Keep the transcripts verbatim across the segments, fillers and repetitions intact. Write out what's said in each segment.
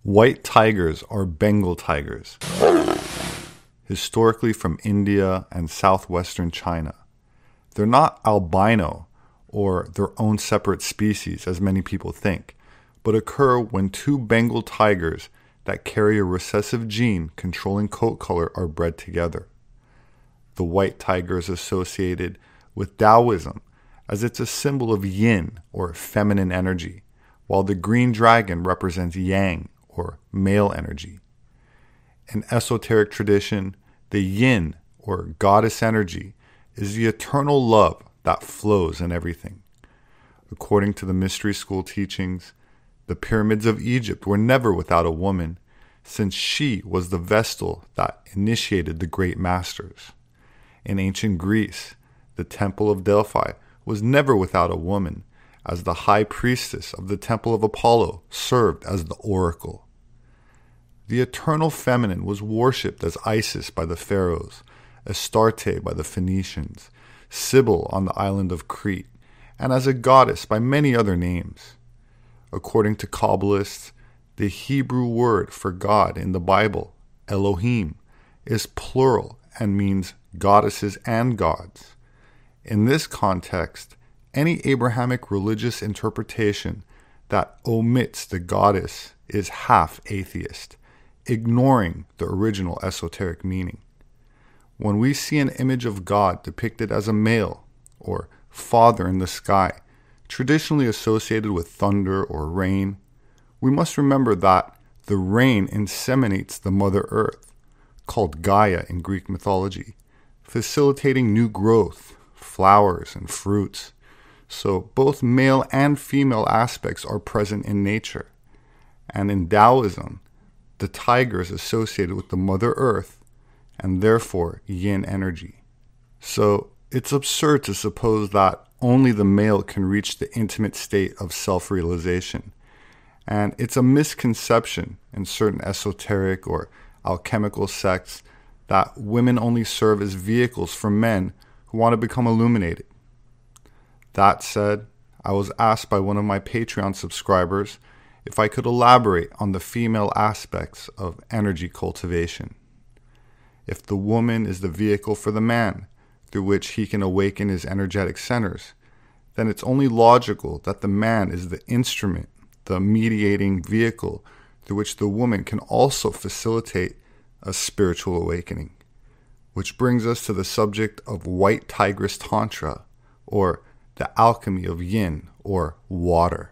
White tigers are Bengal tigers, historically from India and southwestern China. They're not albino or their own separate species, as many people think, but occur when two Bengal tigers that carry a recessive gene controlling coat color are bred together. The white tiger is associated with Taoism, as it's a symbol of yin, or feminine energy, while the green dragon represents yang, or male energy. In esoteric tradition, the yin, or goddess energy, is the eternal love that flows in everything. According to the mystery school teachings, the pyramids of Egypt were never without a woman, since she was the vestal that initiated the great masters. In ancient Greece, the Temple of Delphi was never without a woman, as the high priestess of the Temple of Apollo served as the oracle. The eternal feminine was worshipped as Isis by the pharaohs, Astarte by the Phoenicians, Cybele on the island of Crete, and as a goddess by many other names. According to Kabbalists, the Hebrew word for God in the Bible, Elohim, is plural and means goddesses and gods. In this context, any Abrahamic religious interpretation that omits the goddess is half atheist, ignoring the original esoteric meaning. When we see an image of God depicted as a male, or father in the sky, traditionally associated with thunder or rain, we must remember that the rain inseminates the Mother Earth, called Gaia in Greek mythology, facilitating new growth, flowers, and fruits. So both male and female aspects are present in nature. And in Taoism, the tiger is associated with the Mother Earth and therefore yin energy. So it's absurd to suppose that only the male can reach the intimate state of self-realization. And it's a misconception in certain esoteric or alchemical sects that women only serve as vehicles for men who want to become illuminated. That said, I was asked by one of my Patreon subscribers if I could elaborate on the female aspects of energy cultivation. If the woman is the vehicle for the man, through which he can awaken his energetic centers, then it's only logical that the man is the instrument, the mediating vehicle, through which the woman can also facilitate a spiritual awakening. Which brings us to the subject of White Tigress Tantra, or the alchemy of yin, or water.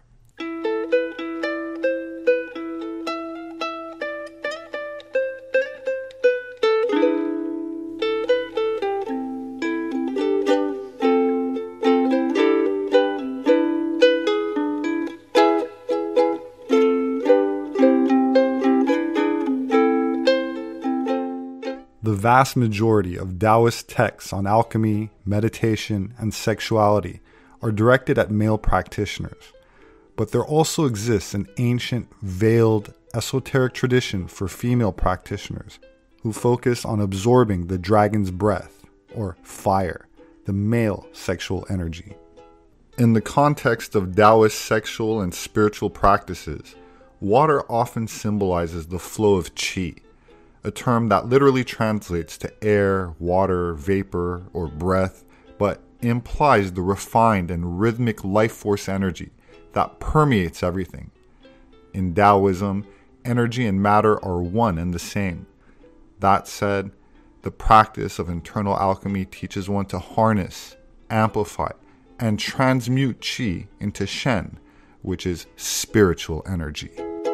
The vast majority of Taoist texts on alchemy, meditation, and sexuality are directed at male practitioners, but there also exists an ancient, veiled, esoteric tradition for female practitioners who focus on absorbing the dragon's breath, or fire, the male sexual energy. In the context of Taoist sexual and spiritual practices, water often symbolizes the flow of qi, a term that literally translates to air, water, vapor, or breath, but implies the refined and rhythmic life force energy that permeates everything. In Taoism, energy and matter are one and the same. That said, the practice of internal alchemy teaches one to harness, amplify, and transmute qi into shen, which is spiritual energy.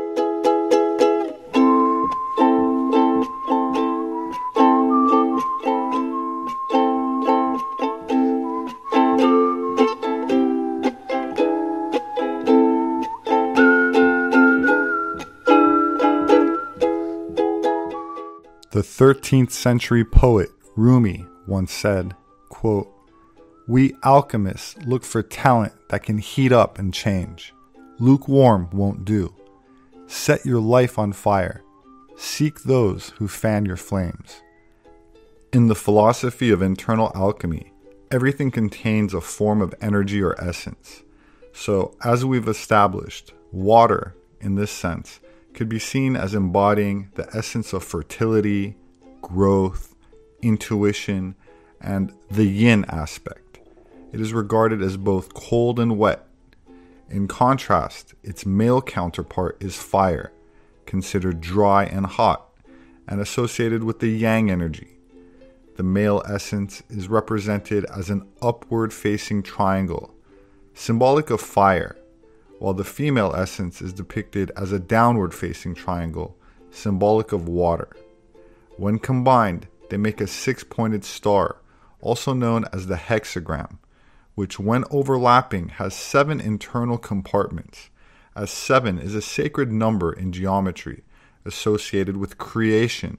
The thirteenth century poet Rumi once said, quote, "We alchemists look for talent that can heat up and change. Lukewarm won't do. Set your life on fire. Seek those who fan your flames." In the philosophy of internal alchemy, everything contains a form of energy or essence. So, as we've established, water, in this sense, could be seen as embodying the essence of fertility, growth, intuition, and the yin aspect. It is regarded as both cold and wet. In contrast, its male counterpart is fire, considered dry and hot, and associated with the yang energy. The male essence is represented as an upward-facing triangle, symbolic of fire, while the female essence is depicted as a downward-facing triangle, symbolic of water. When combined, they make a six-pointed star, also known as the hexagram, which when overlapping has seven internal compartments, as seven is a sacred number in geometry associated with creation,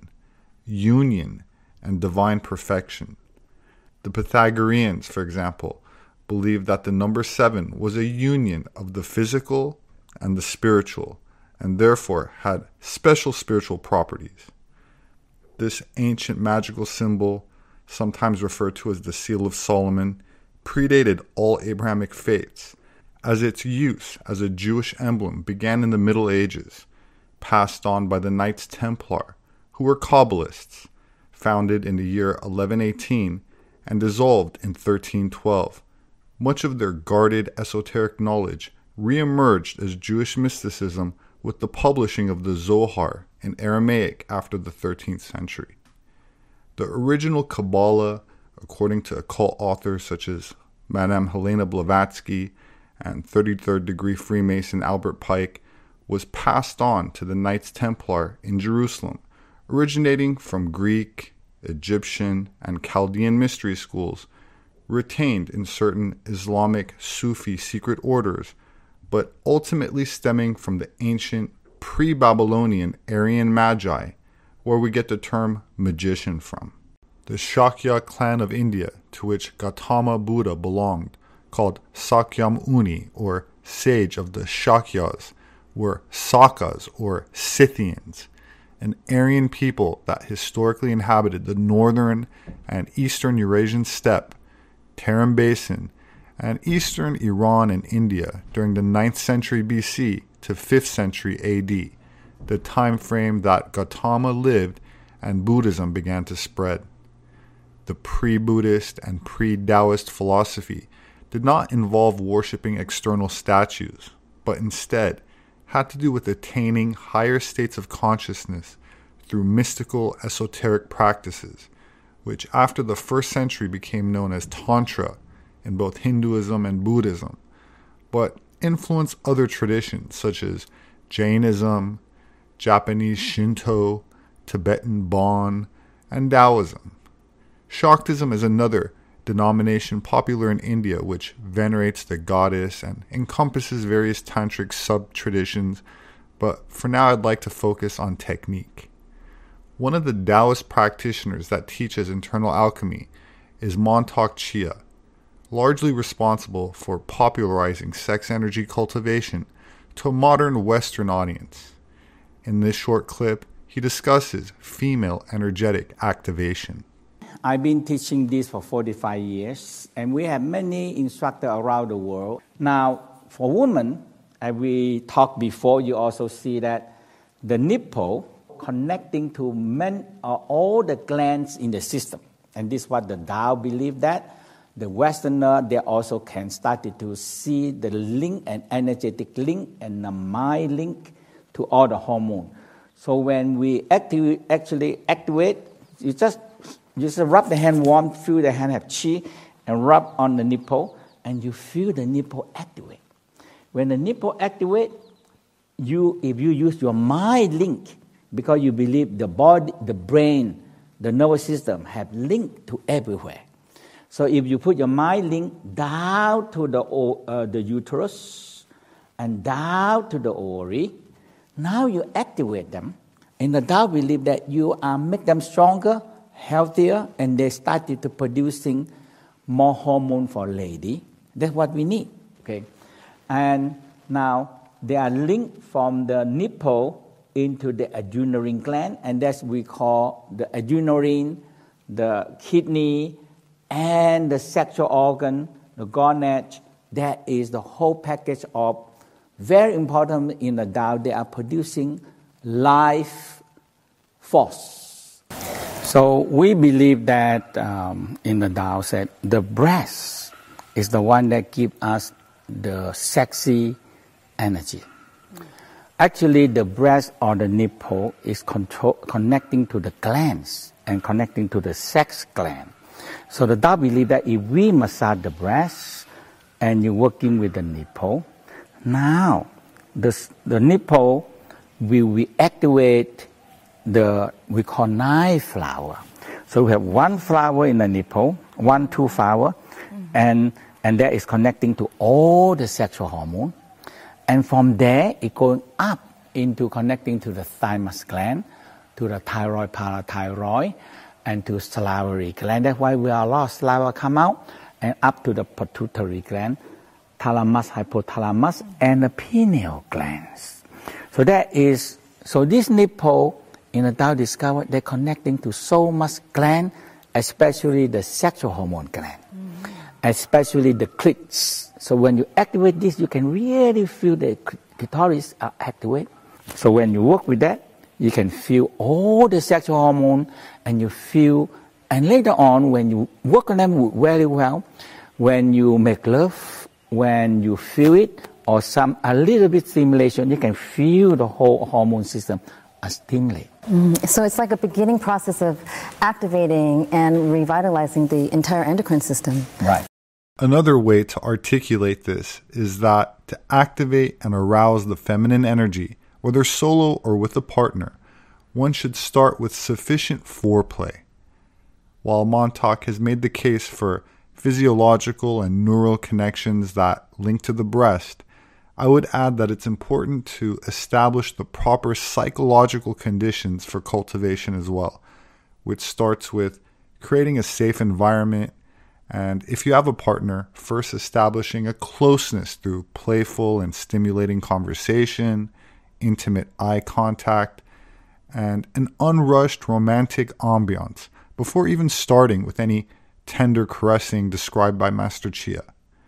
union, and divine perfection. The Pythagoreans, for example, believed that the number seven was a union of the physical and the spiritual, and therefore had special spiritual properties. This ancient magical symbol, sometimes referred to as the Seal of Solomon, predated all Abrahamic faiths, as its use as a Jewish emblem began in the Middle Ages, passed on by the Knights Templar, who were Kabbalists, founded in the year eleven eighteen and dissolved in thirteen twelve. Much of their guarded esoteric knowledge re-emerged as Jewish mysticism with the publishing of the Zohar in Aramaic after the thirteenth century. The original Kabbalah, according to occult authors such as Madame Helena Blavatsky and thirty-third degree Freemason Albert Pike, was passed on to the Knights Templar in Jerusalem, originating from Greek, Egyptian, and Chaldean mystery schools, retained in certain Islamic Sufi secret orders, but ultimately stemming from the ancient pre-Babylonian Aryan Magi, where we get the term magician from. The Shakya clan of India, to which Gautama Buddha belonged, called Sakyamuni, or sage of the Shakyas, were Sakas, or Scythians, an Aryan people that historically inhabited the northern and eastern Eurasian steppe, Tarim Basin, and eastern Iran and India during the ninth century B C to fifth century A D, the time frame that Gautama lived and Buddhism began to spread. The pre-Buddhist and pre-Taoist philosophy did not involve worshipping external statues, but instead had to do with attaining higher states of consciousness through mystical esoteric practices, which after the first century became known as Tantra in both Hinduism and Buddhism, but influenced other traditions such as Jainism, Japanese Shinto, Tibetan Bon, and Taoism. Shaktism is another denomination popular in India which venerates the goddess and encompasses various tantric sub-traditions, but for now I'd like to focus on technique. One of the Taoist practitioners that teaches internal alchemy is Montauk Chia, largely responsible for popularizing sex energy cultivation to a modern Western audience. In this short clip, he discusses female energetic activation. I've been teaching this for forty-five years, and we have many instructors around the world. Now, for women, as we talked before, you also see that the nipple connecting to men are all the glands in the system. And this is what the Tao believe that. The Westerner, they also can start to see the link and energetic link and the mind link to all the hormone. So when we activate, actually activate, you just you just rub the hand warm, feel the hand have chi, and rub on the nipple, and you feel the nipple activate. When the nipple activate, you if you use your mind link, because you believe the body, the brain, the nervous system have link to everywhere. So if you put your mind link down to the uh, the uterus and down to the ovary, now you activate them. And the Tao believe that you are make them stronger, healthier, and they started to producing more hormone for lady. That's what we need. Okay, and now they are linked from the nipple into the adrenal gland, and that's we call the adrenal, the kidney, and the sexual organ, the gonad. That is the whole package of very important in the Tao. They are producing life force. So we believe that um, in the Tao said the breast is the one that gives us the sexy energy. Actually, the breast or the nipple is control, connecting to the glands and connecting to the sex gland. So the Tao believe that if we massage the breast and you're working with the nipple, now the, the nipple will reactivate the, we call nine flower. So we have one flower in the nipple, one, two flower, mm-hmm. and, and that is connecting to all the sexual hormone. And from there, it going up into connecting to the thymus gland, to the thyroid, parathyroid, and to salivary gland. That's why we are a lot of saliva come out, and up to the pituitary gland, thalamus, hypothalamus, and the pineal glands. So that is, so this nipple in the Tao discovered they're connecting to so much gland, especially the sexual hormone gland, mm-hmm. especially the clits. So when you activate this, you can really feel the clitoris are activated. So when you work with that, you can feel all the sexual hormone, and you feel, and later on, when you work on them very well, when you make love, when you feel it, or some a little bit stimulation, you can feel the whole hormone system stimulate. Mm, so it's like a beginning process of activating and revitalizing the entire endocrine system. Right. Another way to articulate this is that to activate and arouse the feminine energy, whether solo or with a partner, one should start with sufficient foreplay. While Montauk has made the case for physiological and neural connections that link to the breast, I would add that it's important to establish the proper psychological conditions for cultivation as well, which starts with creating a safe environment, and if you have a partner, first establishing a closeness through playful and stimulating conversation, intimate eye contact, and an unrushed romantic ambiance before even starting with any tender caressing described by Master Chia.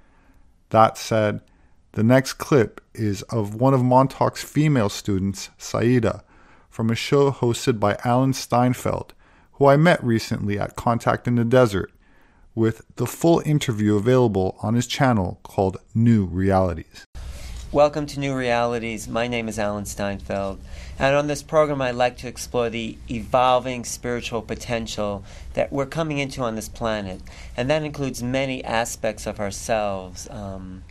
That said, the next clip is of one of Montauk's female students, Saida, from a show hosted by Alan Steinfeld, who I met recently at Contact in the Desert, with the full interview available on his channel called New Realities. Welcome to New Realities. My name is Alan Steinfeld, and on this program I'd like to explore the evolving spiritual potential that we're coming into on this planet, and that includes many aspects of ourselves. Um,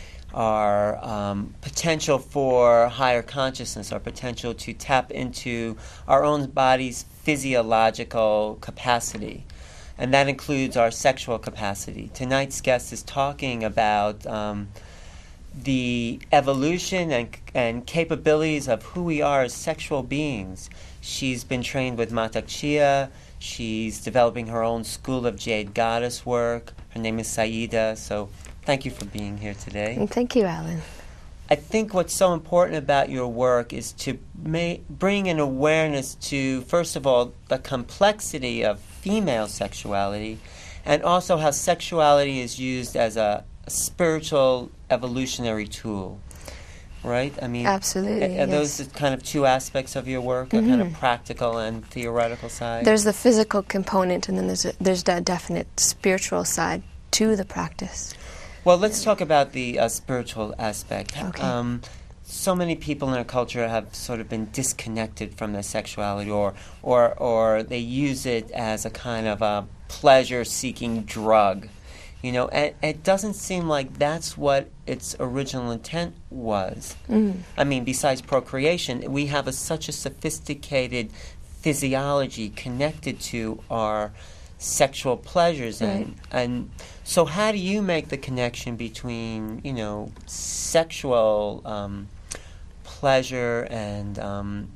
our um, potential for higher consciousness, our potential to tap into our own body's physiological capacity. And that includes our sexual capacity. Tonight's guest is talking about um, the evolution and, and capabilities of who we are as sexual beings. She's been trained with Montauk Chia. She's developing her own school of Jade Goddess work. Her name is Saida. So thank you for being here today. Thank you, Alan. I think what's so important about your work is to ma- bring an awareness to, first of all, the complexity of female sexuality, and also how sexuality is used as a, a spiritual evolutionary tool, right? I mean, absolutely. Are, are yes. those the kind of two aspects of your work, mm-hmm. a kind of practical and theoretical side? There's the physical component, and then there's a, there's that definite spiritual side to the practice. Well, let's talk about the uh, spiritual aspect. Okay. Um, so many people in our culture have sort of been disconnected from their sexuality, or, or, or they use it as a kind of a pleasure-seeking drug. You know, and it doesn't seem like that's what its original intent was. Mm. I mean, besides procreation, we have a, such a sophisticated physiology connected to our sexual pleasures, right. and and so how do you make the connection between, you know, sexual um, pleasure and um,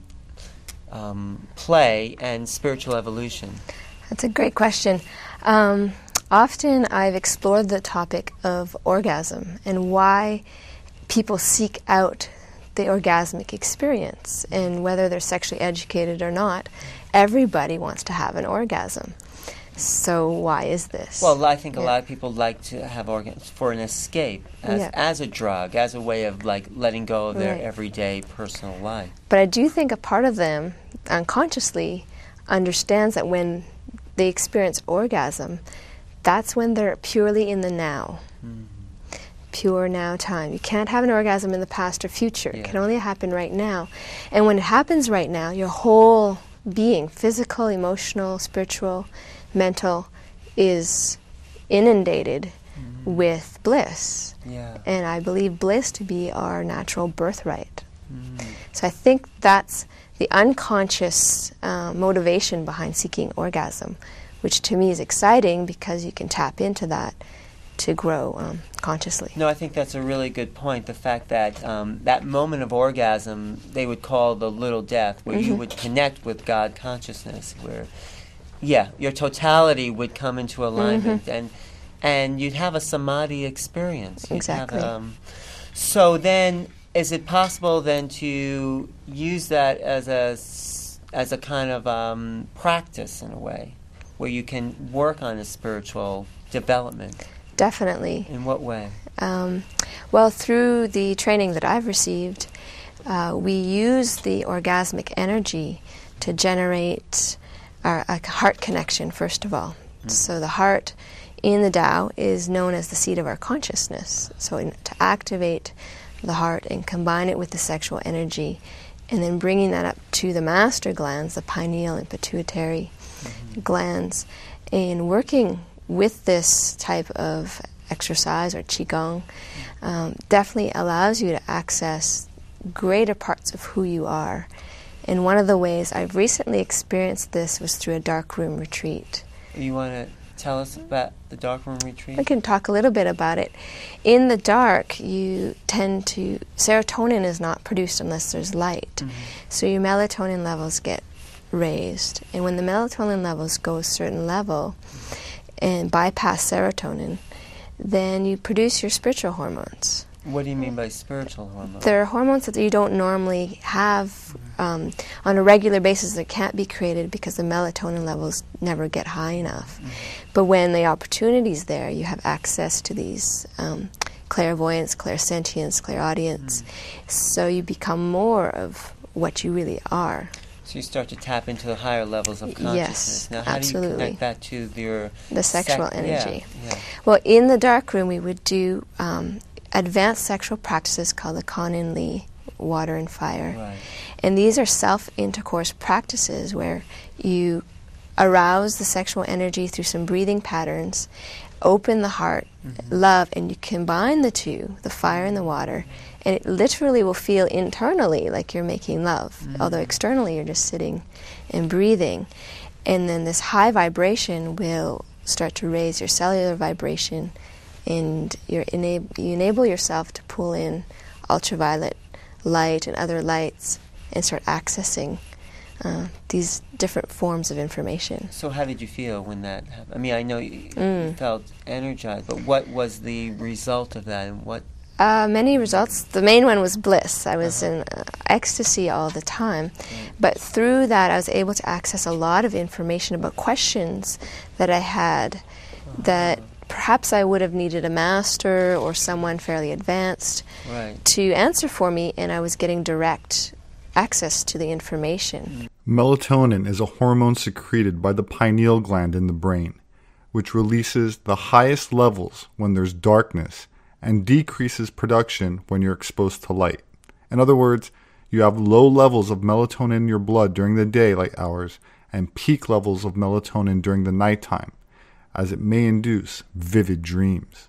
um, play and spiritual evolution? That's a great question. Um, often I've explored the topic of orgasm and why people seek out the orgasmic experience, and whether they're sexually educated or not, everybody wants to have an orgasm. So why is this? Well, I think a Yeah. lot of people like to have orgasms for an escape, as, Yeah. as a drug, as a way of like letting go of their Right. everyday personal life. But I do think a part of them unconsciously understands that when they experience orgasm, that's when they're purely in the now. Mm. Pure now time. You can't have an orgasm in the past or future. Yeah. It can only happen right now. And when it happens right now, your whole being, physical, emotional, spiritual, mental, is inundated Mm. with bliss. Yeah. And I believe bliss to be our natural birthright. Mm. So I think that's the unconscious uh, motivation behind seeking orgasm, which to me is exciting because you can tap into that to grow um, consciously. No, I think that's a really good point. The fact that um, that moment of orgasm, they would call the little death, where you Mhm. would connect with God consciousness, where, yeah, your totality would come into alignment, Mhm. and and you'd have a samadhi experience. You'd have, Exactly. um, so then, is it possible then to use that as a s- as a kind of um, practice in a way, where you can work on a spiritual development? Definitely. In what way? Um, well, through the training that I've received, uh, we use the orgasmic energy to generate our, a heart connection, first of all. Mm. So the heart in the Tao is known as the seat of our consciousness. So in, to activate the heart and combine it with the sexual energy, and then bringing that up to the master glands, the pineal and pituitary Mm-hmm. glands, and working with this type of exercise or qigong um, definitely allows you to access greater parts of who you are. And one of the ways I've recently experienced this was through a dark room retreat. You want to tell us about the darkroom retreat? I can talk a little bit about it. In the dark, you tend to, serotonin is not produced unless there's light. Mhm. So your melatonin levels get raised. And when the melatonin levels go a certain level and bypass serotonin, then you produce your spiritual hormones. What do you mean by spiritual hormones? There are hormones that you don't normally have um, on a regular basis that can't be created because the melatonin levels never get high enough. Mm-hmm. But when the opportunity is there, you have access to these um, clairvoyance, clairsentience, clairaudience. Mm-hmm. So you become more of what you really are. So you start to tap into the higher levels of consciousness. Yes, now, how absolutely. do you connect that to your The sexual sec- energy. Yeah, yeah. Well, in the dark room, we would do um, advanced sexual practices called the Kanin Li, water and fire. Right. And these are self-intercourse practices where you arouse the sexual energy through some breathing patterns, open the heart, Mm-hmm. love, and you combine the two, the fire and the water, and it literally will feel internally like you're making love, Mm-hmm. although externally you're just sitting and breathing. And then this high vibration will start to raise your cellular vibration, and you're enab- you enable yourself to pull in ultraviolet light and other lights and start accessing uh, these different forms of information. So how did you feel when that happened? I mean, I know you, you Mm. felt energized, but what was the result of that, and what? Uh, many results. The main one was bliss. I was Uh-huh. in uh, ecstasy all the time. Right. But through that, I was able to access a lot of information about questions that I had that perhaps I would have needed a master or someone fairly advanced Right. to answer for me, and I was getting direct access to the information. Melatonin is a hormone secreted by the pineal gland in the brain, which releases the highest levels when there's darkness and decreases production when you're exposed to light. In other words, you have low levels of melatonin in your blood during the daylight hours and peak levels of melatonin during the nighttime, as it may induce vivid dreams.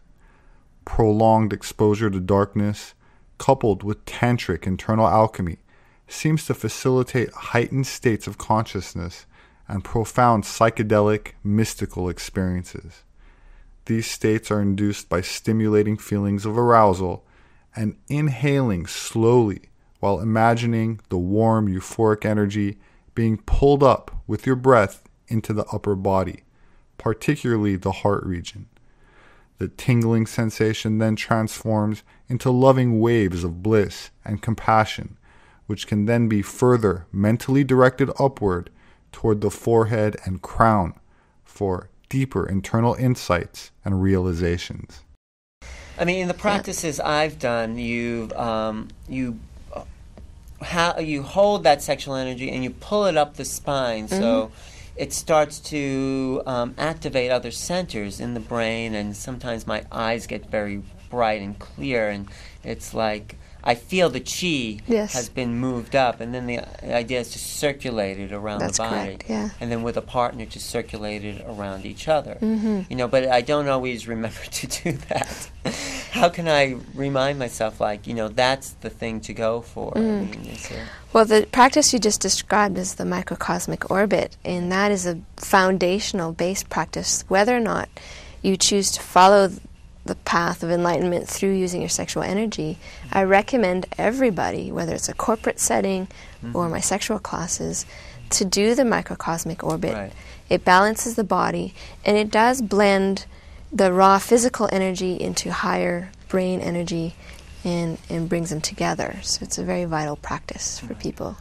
Prolonged exposure to darkness, coupled with tantric internal alchemy, seems to facilitate heightened states of consciousness and profound psychedelic, mystical experiences. These states are induced by stimulating feelings of arousal and inhaling slowly while imagining the warm, euphoric energy being pulled up with your breath into the upper body, particularly the heart region. The tingling sensation then transforms into loving waves of bliss and compassion, which can then be further mentally directed upward toward the forehead and crown for deeper internal insights and realizations. I mean, in the practices yeah. I've done, you um, you uh, how you hold that sexual energy and you pull it up the spine, mm-hmm. so it starts to um, activate other centers in the brain, and sometimes my eyes get very bright and clear, and it's like I feel the chi yes. has been moved up, and then the idea is to circulate it around That's the body. Correct, yeah. And then with a partner to circulate it around each other. Mm-hmm. You know, but I don't always remember to do that. How can I remind myself, like, you know, that's the thing to go for? Mm. I mean, is there... Well, the practice you just described is the microcosmic orbit, and that is a foundational base practice. Whether or not you choose to follow th- the path of enlightenment through using your sexual energy, mm-hmm. I recommend everybody, whether it's a corporate setting mm-hmm. or my sexual classes, to do the microcosmic orbit. Right. It balances the body, and it does blend the raw physical energy into higher brain energy and, and brings them together. So it's a very vital practice for people.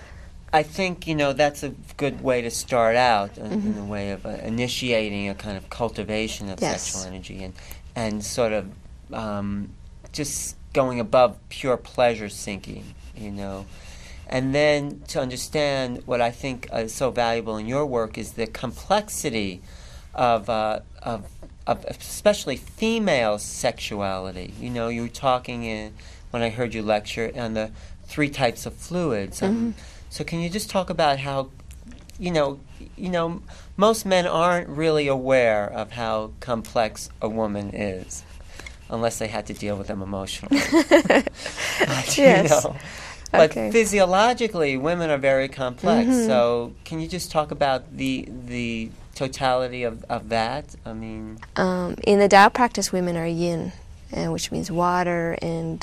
I think, you know, that's a good way to start out in, mm-hmm. in the way of uh, initiating a kind of cultivation of yes. sexual energy and, and sort of um, just going above pure pleasure seeking, you know. And then to understand what I think is so valuable in your work is the complexity of, uh, of, of especially female sexuality. You know, you were talking in, when I heard you lecture on the three types of fluids. Um, mm-hmm. So can you just talk about how, you know, you know, most men aren't really aware of how complex a woman is, unless they had to deal with them emotionally. But, yes. You know, but okay. physiologically, women are very complex. Mm-hmm. So can you just talk about the the totality of, of that? I mean, um, in the Tao practice, women are yin, uh, which means water, and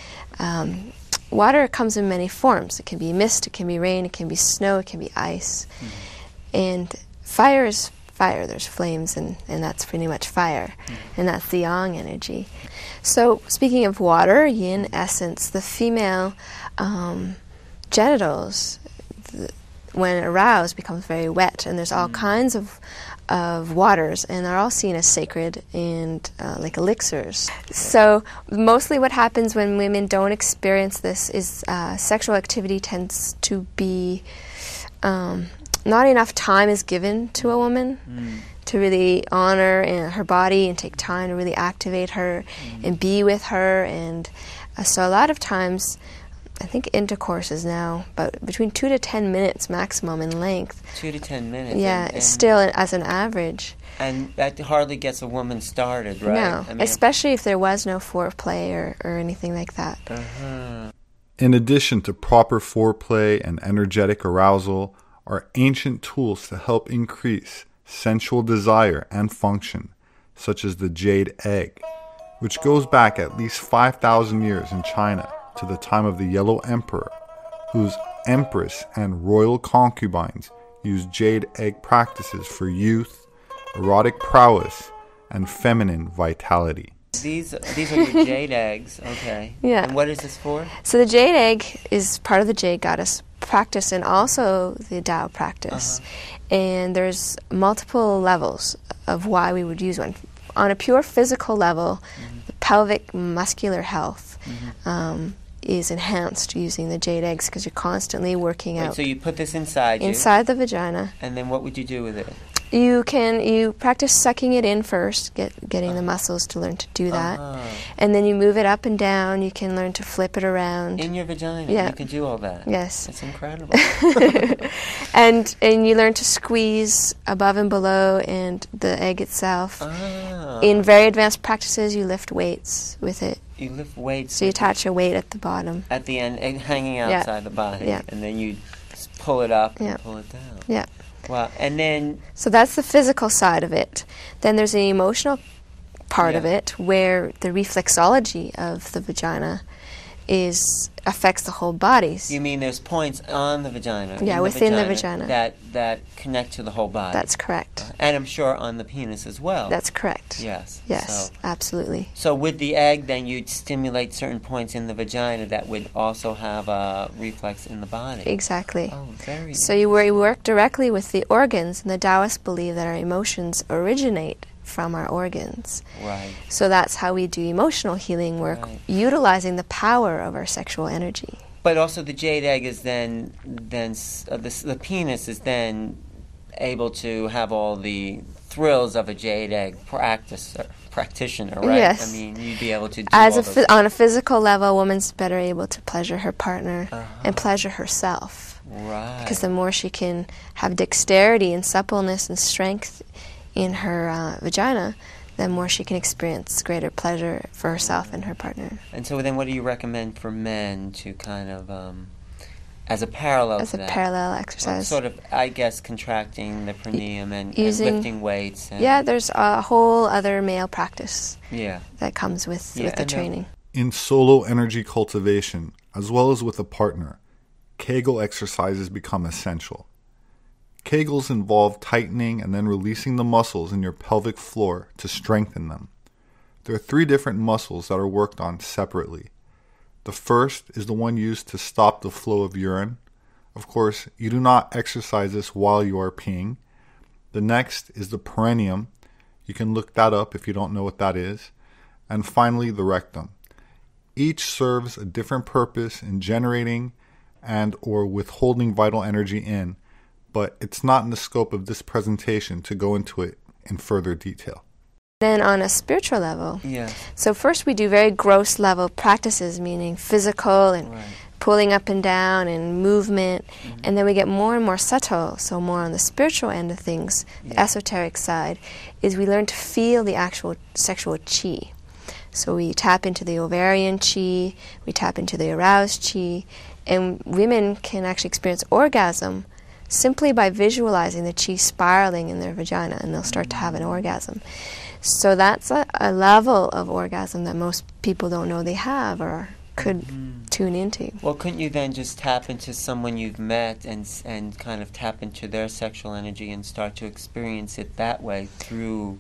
um, water comes in many forms. It can be mist, it can be rain, it can be snow, it can be ice. Mm-hmm. And fire is fire. There's flames, and, and that's pretty much fire. Mm-hmm. And that's the yang energy. So speaking of water, yin essence, the female um, genitals, th- when aroused, becomes very wet. And there's all mm-hmm. kinds of of waters, and they're all seen as sacred and uh, like elixirs. So mostly what happens when women don't experience this is uh, sexual activity tends to be um, not enough time is given to a woman mm. to really honor and her body and take time to really activate her mm. and be with her. And uh, so a lot of times, I think intercourse is now about between two to ten minutes maximum in length. Two to ten minutes. Yeah, and, and still as an average. And that hardly gets a woman started, right? No, I mean, especially if there was no foreplay or, or anything like that. Uh-huh. In addition to proper foreplay and energetic arousal, are ancient tools to help increase sensual desire and function, such as the jade egg, which goes back at least five thousand years in China to the time of the Yellow Emperor, whose empress and royal concubines used jade egg practices for youth, erotic prowess, and feminine vitality. These these are your jade eggs, okay. Yeah. And what is this for? So the jade egg is part of the jade goddess practice and also the Tao practice. Uh-huh. And there's multiple levels of why we would use one. On a pure physical level, mm-hmm. the pelvic muscular health mm-hmm. um, is enhanced using the jade eggs because you're constantly working Wait, out. So you put this inside you? Inside the vagina. And then what would you do with it? You can you practice sucking it in first, get getting uh-huh. the muscles to learn to do that, uh-huh. and then you move it up and down. You can learn to flip it around in your vagina. Yeah. You can do all that. Yes, that's incredible. and and you learn to squeeze above and below, and the egg itself. Ah. In very advanced practices, you lift weights with it. You lift weights. So you attach a weight at the bottom. At the end, and hanging outside yeah. the body, yeah. and then you pull it up yeah. and pull it down. Yeah. Wow, and then... So that's the physical side of it. Then there's the emotional part yeah. of it, where the reflexology of the vagina is affects the whole body. You mean there's points on the vagina? Yeah, in within the the vagina, vagina. That, that connect to the whole body. That's correct. and I'm sure on the penis as well. That's correct. Yes. Yes, So, absolutely. so with the egg, then you'd stimulate certain points in the vagina that would also have a reflex in the body. Exactly. Oh, very So you wor- you work directly with the organs, and the Taoists believe that our emotions originate from our organs. Right. So that's how we do emotional healing work, Right. utilizing the power of our sexual energy. But also the jade egg is then, then s- uh, the, s- the penis is then able to have all the thrills of a jade egg practice, practitioner, right? Yes. I mean, you'd be able to do As all a those- phy- on a physical level, a woman's better able to pleasure her partner Uh-huh. and pleasure herself. Right. Because the more she can have dexterity and suppleness and strength in her uh, vagina, the more she can experience greater pleasure for herself and her partner. And so then what do you recommend for men to kind of, um, as a parallel As to a that? parallel Well, exercise. sort of, I guess, contracting the perineum and, and Using- lifting weights. And, Yeah, there's a whole other male practice Yeah. that comes with, Yeah, with the and, uh, training. In solo energy cultivation, as well as with a partner, Kegel exercises become essential. Kegels involve tightening and then releasing the muscles in your pelvic floor to strengthen them. There are three different muscles that are worked on separately. The first is the one used to stop the flow of urine. Of course, you do not exercise this while you are peeing. The next is the perineum. You can look that up if you don't know what that is. And finally, the rectum. Each serves a different purpose in generating and or withholding vital energy in, but it's not in the scope of this presentation to go into it in further detail. Then on a spiritual level, Yeah. so first we do very gross level practices, meaning physical and Right. pulling up and down and movement, and then we get more and more subtle, so more on the spiritual end of things, the Yeah. esoteric side, is we learn to feel the actual sexual chi. So we tap into the ovarian chi, we tap into the aroused chi, and women can actually experience orgasm simply by visualizing the chi spiraling in their vagina, and they'll start to have an orgasm. So that's a, a level of orgasm that most people don't know they have or could tune into. Well, couldn't you then just tap into someone you've met and s- and kind of tap into their sexual energy and start to experience it that way through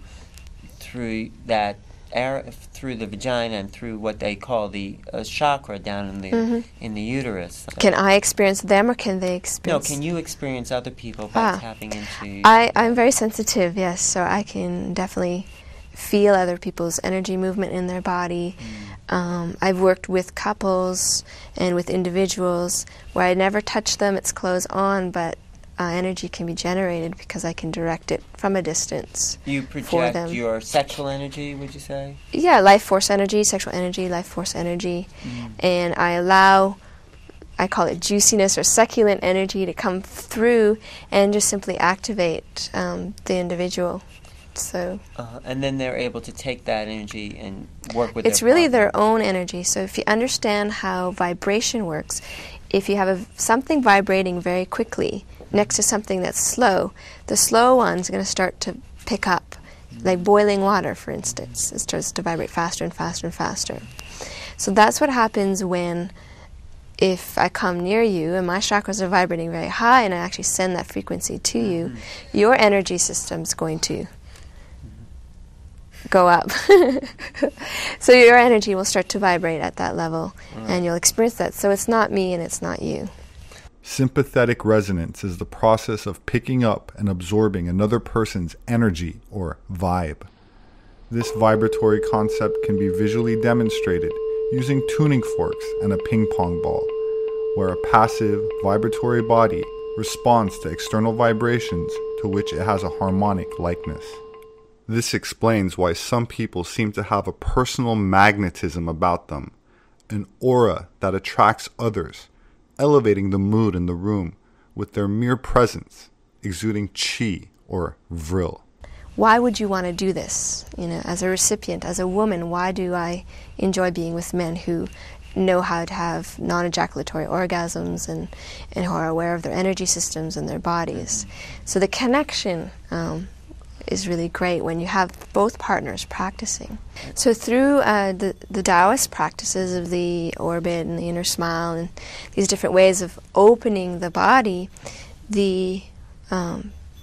through that air, through the vagina and through what they call the uh, chakra down in the Mhm. in the uterus? Can I experience them or can they No, experience? can you experience other people by Ah. tapping into? I, I'm very sensitive, yes, so I can definitely feel other people's energy movement in their body. Um, I've worked with couples and with individuals where I never touch them, it's clothes on, but uh, energy can be generated because I can direct it from a distance. You for project them. your sexual energy, would you say? Yeah, life force energy, sexual energy, life force energy, and I allow, I call it juiciness or succulent energy to come through and just simply activate um, the individual. So Uh, and then they're able to take that energy and work with. it's their really partner. their own energy. So if you understand how vibration works, if you have a, something vibrating very quickly next to something that's slow, the slow one's going to start to pick up, like boiling water, for instance. It starts to vibrate faster and faster and faster. So that's what happens when, if I come near you and my chakras are vibrating very high and I actually send that frequency to you, your energy system's going to go up. So your energy will start to vibrate at that level and you'll experience that. So it's not me and it's not you. Sympathetic resonance is the process of picking up and absorbing another person's energy or vibe. This vibratory concept can be visually demonstrated using tuning forks and a ping pong ball, where a passive vibratory body responds to external vibrations to which it has a harmonic likeness. This explains why some people seem to have a personal magnetism about them, an aura that attracts others, elevating the mood in the room with their mere presence, exuding chi or vril. Why would you want to do this? You know, as a recipient, as a woman, why do I enjoy being with men who know how to have non-ejaculatory orgasms and, and who are aware of their energy systems and their bodies? So the connection um, is really great when you have both partners practicing. So through uh, the, the Taoist practices of the orbit and the inner smile and these different ways of opening the body, the um,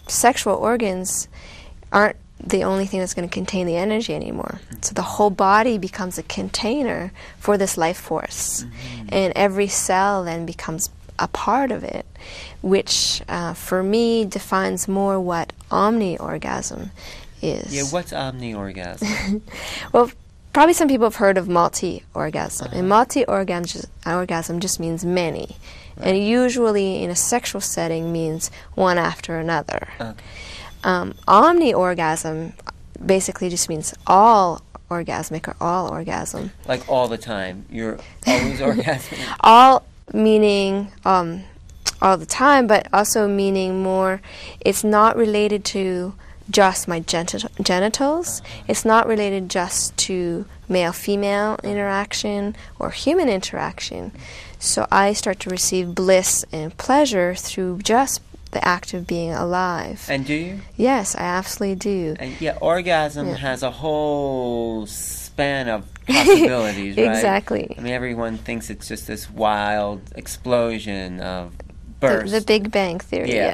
sexual organs aren't the only thing that's going to contain the energy anymore. So the whole body becomes a container for this life force. Mm-hmm. And every cell then becomes a part of it, which uh, for me defines more what omni-orgasm is. Yeah, what's omni-orgasm? Well, probably some people have heard of multi-orgasm. Uh-huh. And multi-orgasm orgasm just means many. Right. And usually in a sexual setting means one after another. Okay. Um, omni-orgasm basically just means all orgasmic or all orgasm. Like all the time. You're always orgasmic? All meaning um, all the time, but also meaning more, it's not related to just my genit- genitals. Uh-huh. It's not related just to male-female interaction or human interaction. So I start to receive bliss and pleasure through just the act of being alive. And do you? Yes, I absolutely do. And yeah, orgasm yeah. has a whole span of possibilities, right? Exactly. I mean, everyone thinks it's just this wild explosion of burst. The, the Big Bang Theory, yeah.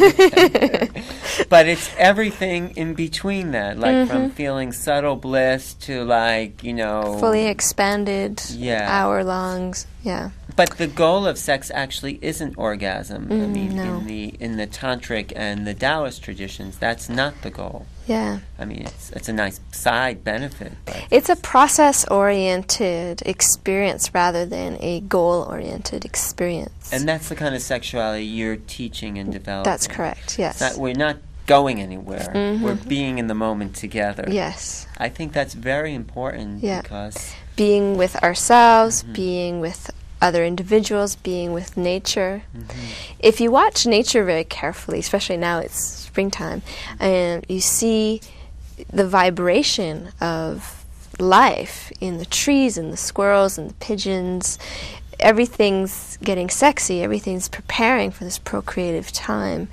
yeah. But it's everything in between that, like mm-hmm. from feeling subtle bliss to like, you know... fully expanded, yeah. hour-longs, yeah. But the goal of sex actually isn't orgasm. Mm, I mean, no. in the in the tantric and the Taoist traditions, that's not the goal. Yeah. I mean, it's it's a nice side benefit. But it's a process-oriented experience rather than a goal-oriented experience. And that's the kind of sexuality you're teaching and developing. That's correct, yes. It's not, we're not going anywhere. Mm-hmm. We're being in the moment together. Yes. I think that's very important yeah. because... being with ourselves, mm-hmm. being with other individuals, being with nature. Mm-hmm. If you watch nature very carefully, especially now it's springtime, and you see the vibration of life in the trees and the squirrels and the pigeons, everything's getting sexy, everything's preparing for this procreative time.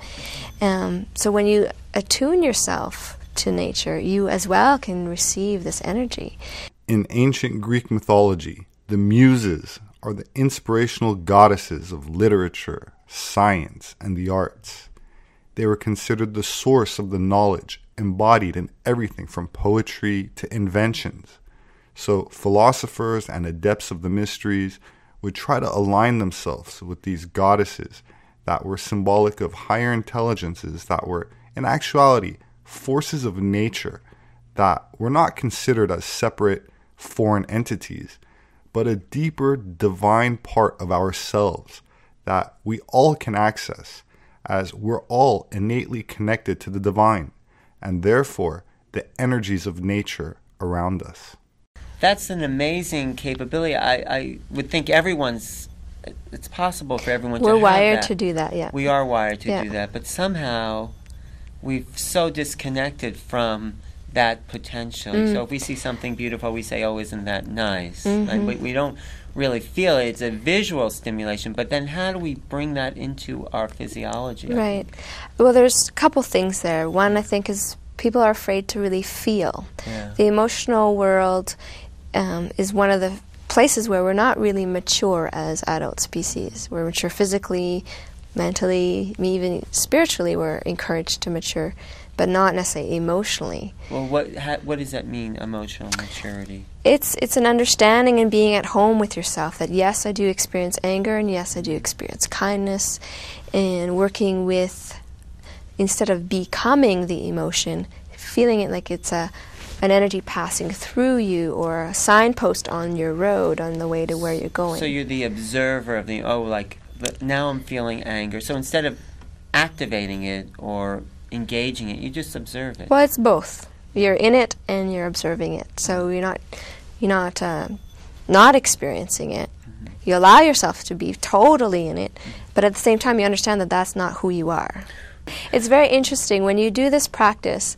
Um, so when you attune yourself to nature, you as well can receive this energy. In ancient Greek mythology, the Muses are the inspirational goddesses of literature, science, and the arts. They were considered the source of the knowledge embodied in everything from poetry to inventions. So philosophers and adepts of the mysteries would try to align themselves with these goddesses that were symbolic of higher intelligences that were, in actuality, forces of nature that were not considered as separate foreign entities, but a deeper divine part of ourselves that we all can access, as we're all innately connected to the divine, and therefore the energies of nature around us. That's an amazing capability. I, I would think everyone's, it's possible for everyone We're to have wired that. to do that, yeah. We are wired to yeah. do that, but somehow we've so disconnected from that potential. Mm. So if we see something beautiful, we say, oh, isn't that nice? Mm-hmm. Like, we, we don't really feel it. It's a visual stimulation, but then how do we bring that into our physiology? Right. Well, there's a couple things there. One, I think, is people are afraid to really feel. Yeah. The emotional world um, is one of the places where we're not really mature as adult species. We're mature physically, mentally, even spiritually we're encouraged to mature, but not necessarily emotionally. Well, what ha, what does that mean, emotional maturity? It's it's an understanding and being at home with yourself that yes, I do experience anger, and yes, I do experience kindness, and working with, instead of becoming the emotion, feeling it like it's a an energy passing through you or a signpost on your road on the way to where you're going. So you're the observer of the, oh, like, the, now I'm feeling anger. So instead of activating it or engaging it, you just observe it. Well, it's both. You're in it and you're observing it. So you're not you're not uh, not experiencing it. Mm-hmm. You allow yourself to be totally in it, but at the same time you understand that that's not who you are. It's very interesting. When you do this practice,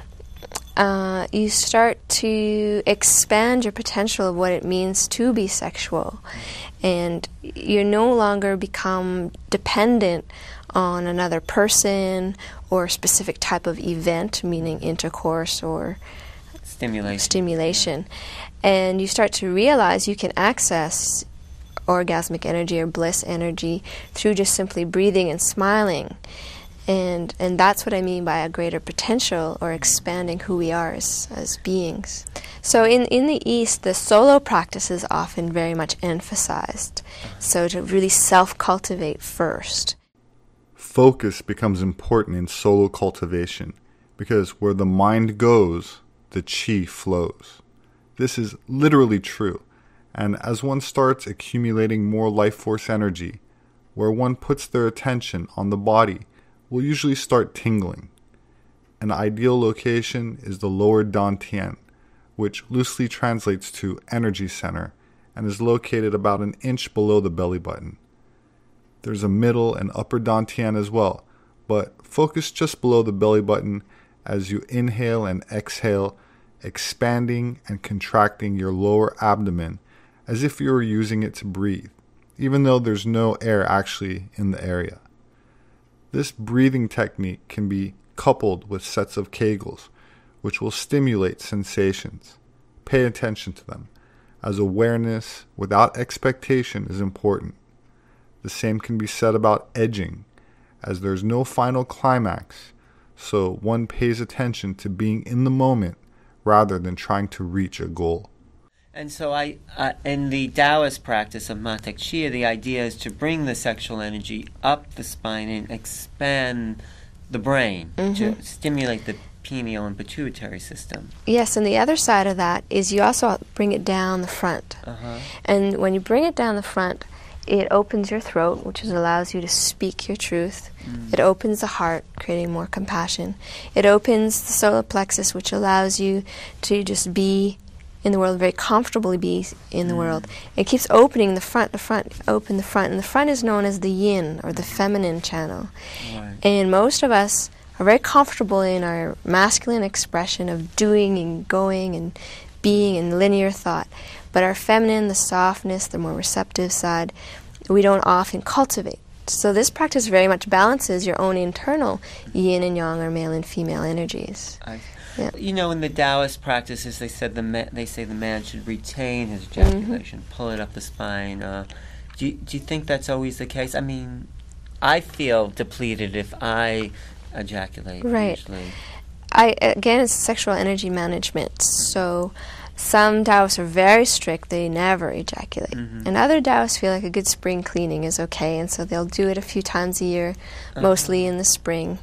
uh, you start to expand your potential of what it means to be sexual. And you no longer become dependent on another person or a specific type of event, meaning intercourse or stimulation. stimulation. And you start to realize you can access orgasmic energy or bliss energy through just simply breathing and smiling. And and that's what I mean by a greater potential or expanding who we are as, as beings. So in, in the East, the solo practice is often very much emphasized. So to really self-cultivate first. Focus becomes important in solo cultivation because where the mind goes, the chi flows. This is literally true. And as one starts accumulating more life force energy, where one puts their attention on the body, will usually start tingling. An ideal location is the lower dantian, which loosely translates to energy center and is located about an inch below the belly button. There's a middle and upper dantian as well, but focus just below the belly button as you inhale and exhale, expanding and contracting your lower abdomen as if you were using it to breathe, even though there's no air actually in the area. This breathing technique can be coupled with sets of Kegels, which will stimulate sensations. Pay attention to them, as awareness without expectation is important. The same can be said about edging, as there's no final climax, so one pays attention to being in the moment rather than trying to reach a goal. And so I, uh, in the Taoist practice of Matek Chia, the idea is to bring the sexual energy up the spine and expand the brain, mm-hmm. to stimulate the pineal and pituitary system. Yes, and the other side of that is you also bring it down the front. Uh-huh. And when you bring it down the front, it opens your throat, which is, allows you to speak your truth. Mm. It opens the heart, creating more compassion. It opens the solar plexus, which allows you to just be in the world, very comfortably be in the mm. world. It keeps opening the front, the front, open the front. And the front is known as the yin, or the feminine channel. Right. And most of us are very comfortable in our masculine expression of doing and going and being in linear thought. But our feminine, the softness, the more receptive side, we don't often cultivate. So this practice very much balances your own internal yin and yang, or male and female energies. I Yeah. You know, in the Taoist practices, they said the ma- they say the man should retain his ejaculation, mm-hmm. pull it up the spine. Uh, do you, do you think that's always the case? I mean, I feel depleted if I ejaculate. Right. Usually. I again, it's sexual energy management. So some Taoists are very strict; they never ejaculate, mm-hmm. and other Taoists feel like a good spring cleaning is okay, and so they'll do it a few times a year, uh-huh. mostly in the spring.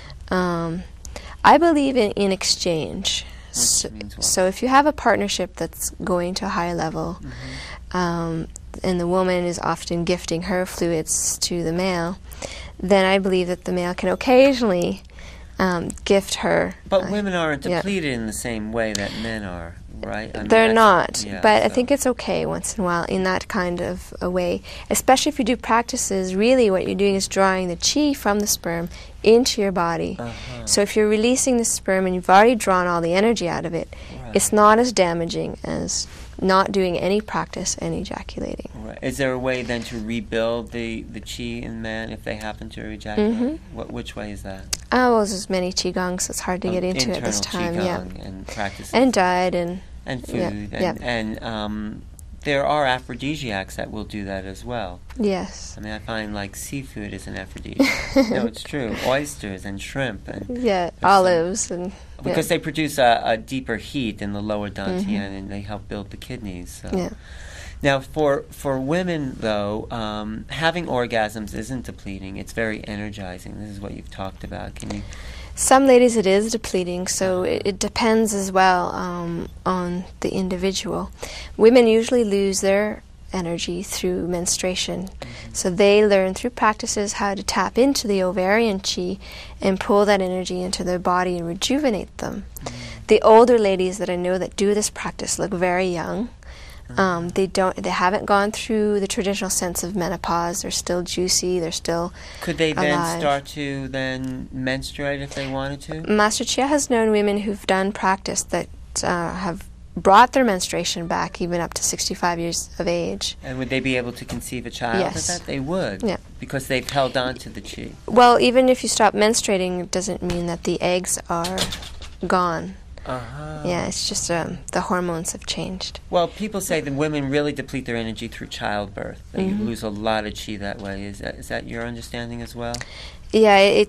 Um, I believe in, in exchange. So, so if you have a partnership that's going to a higher level, mm-hmm. um, and the woman is often gifting her fluids to the male, then I believe that the male can occasionally um, gift her. But uh, women aren't depleted yeah. in the same way that men are, right? I mean, They're not, yeah, but so. I think it's okay once in a while in that kind of a way, especially if you do practices. Really what you're doing is drawing the chi from the sperm into your body. Uh-huh. So if you're releasing the sperm and you've already drawn all the energy out of it, right. it's not as damaging as not doing any practice and ejaculating. Right. Is there a way then to rebuild the, the chi in men if they happen to ejaculate? Mm-hmm. What, which way is that? Oh, well, there's many qigong, so it's hard to um, get into at this time. Qigong yeah. and practices. And diet and... And food. Yeah. And, yeah. and um, there are aphrodisiacs that will do that as well. Yes. I mean, I find like seafood is an aphrodisiac. No, it's true. Oysters and shrimp. And yeah, olives. Some, and Because yeah. they produce a, a deeper heat in the lower dantian, mm-hmm. and they help build the kidneys. So. Yeah. Now, for, for women, though, um, having orgasms isn't depleting. It's very energizing. This is what you've talked about. Can you... Some ladies it is depleting, so it, it depends as well um, on the individual. Women usually lose their energy through menstruation, mm-hmm. so they learn through practices how to tap into the ovarian chi and pull that energy into their body and rejuvenate them. Mm-hmm. The older ladies that I know that do this practice look very young. Um, they don't. They haven't gone through the traditional sense of menopause. They're still juicy. They're still Could they alive. then start to then menstruate if they wanted to? Master Chia has known women who've done practice that uh, have brought their menstruation back even up to sixty-five years of age. And would they be able to conceive a child yes. at that? They would. Yeah. Because they've held on to the chi. Well, even if you stop menstruating, it doesn't mean that the eggs are gone. Uh-huh. Yeah, it's just um, the hormones have changed. Well, people say that women really deplete their energy through childbirth. That mm-hmm. you lose a lot of chi that way. Is that is that your understanding as well? Yeah, it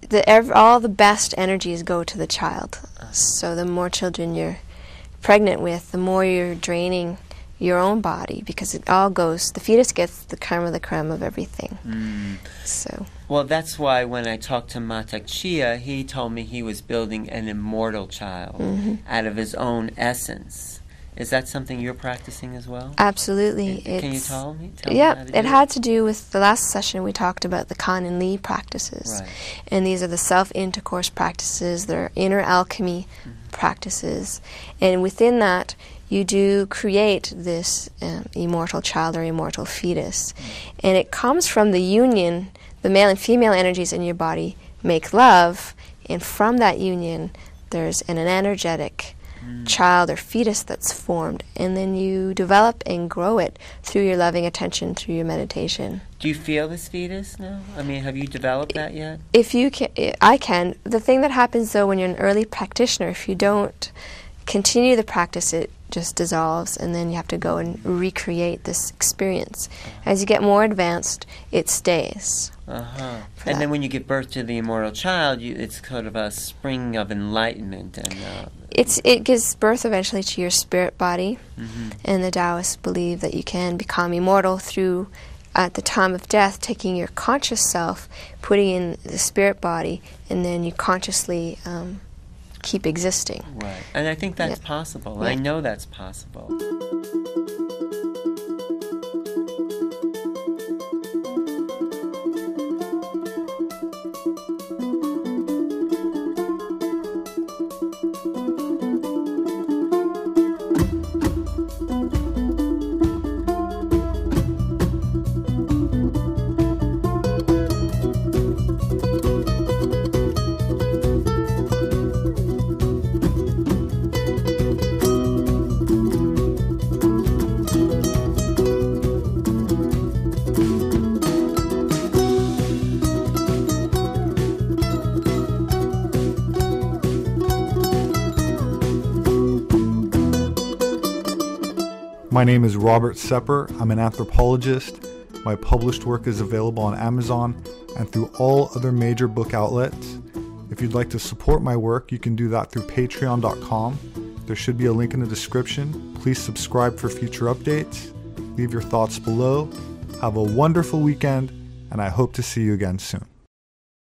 the ev- all the best energies go to the child. So the more children you're pregnant with, the more you're draining your own body, because it all goes, the fetus gets the creme of the creme of everything. Mm. So. Well, that's why when I talked to Matak Chia, he told me he was building an immortal child Mm-hmm. out of his own essence. Is that something you're practicing as well? Absolutely. Can you It's- tell me? Tell yeah, me how to it do had to do with the last session we talked about the Kan and Li practices. Right. And these are the self-intercourse practices, they're inner alchemy mm-hmm. practices. And within that, you do create this um, immortal child or immortal fetus. Mm-hmm. And it comes from the union, the male and female energies in your body make love, and from that union, there's an, an energetic child or fetus that's formed, and then you develop and grow it through your loving attention, through your meditation. Do you feel this fetus now? I mean, have you developed that yet? If you can, I can. The thing that happens though when you're an early practitioner, if you don't continue the practice, it just dissolves, and then you have to go and recreate this experience. As you get more advanced, it stays. Uh-huh. And then when you give birth to the immortal child, you, it's sort of a spring of enlightenment. and uh, It's It gives birth eventually to your spirit body, mm-hmm. and the Taoists believe that you can become immortal through, at the time of death, taking your conscious self, putting in the spirit body, and then you consciously um, keep existing. Right. And I think that's Yeah. possible. Yeah. I know that's possible. My name is Robert Sepper. I'm an anthropologist. My published work is available on Amazon and through all other major book outlets. If you'd like to support my work, you can do that through patreon dot com. There should be a link in the description. Please subscribe for future updates. Leave your thoughts below. Have a wonderful weekend, and I hope to see you again soon.